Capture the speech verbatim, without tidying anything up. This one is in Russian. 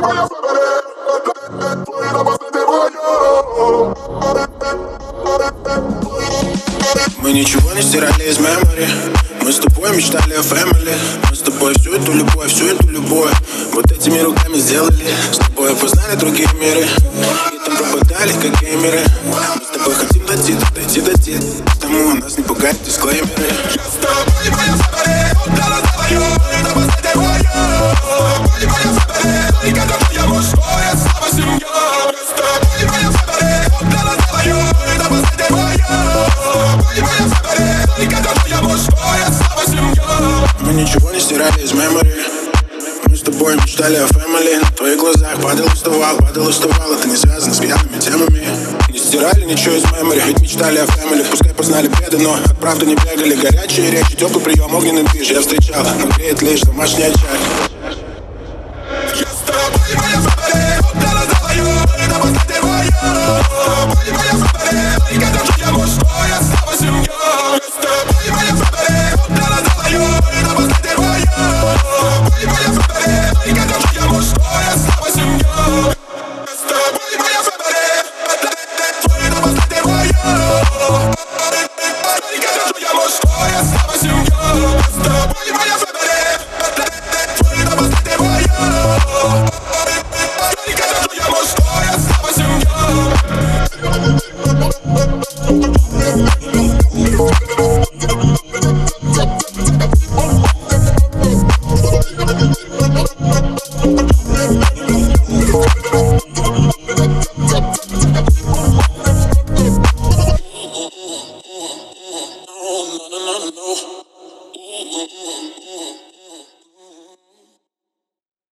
Мы ничего не стирали из мемори. Мы с тобой мечтали о фэмили. Мы с тобой всю эту любовь, всю эту любовь вот этими руками сделали. С тобой опознали другие миры и там пропадали, как геймеры. Мы с тобой хотим дойти, дойти, дойти к тому, нас не пугают дисклеймеры. Я с тобой, моя фэмили, отдала за твою, до последнего я. С тобой, моя фэмили, только твоя мужская слава семья. Я с тобой, моя фэмили, отдала за твою, до последнего я. Мы ничего не стирали из мемори. Мы с тобой мечтали о фэмили. На твоих глазах падал, уставал, падал, уставал. Это не связано с пьяными темами. Не стирали ничего из мемори, ведь мечтали о фэмили. Пускай познали беды, но от правды не бегали. Горячие речи, теплый прием, огненный движ я встречал, но греет лишь домашний очаг. Я с тобой, моя фэмили, отдала за твою, до последнего я. С тобой, моя фэмили, только твоя мужская слава семья. Я с тобой, моя фэмили, отдала за твою, до последнего я. С тобой, моя фэмили, только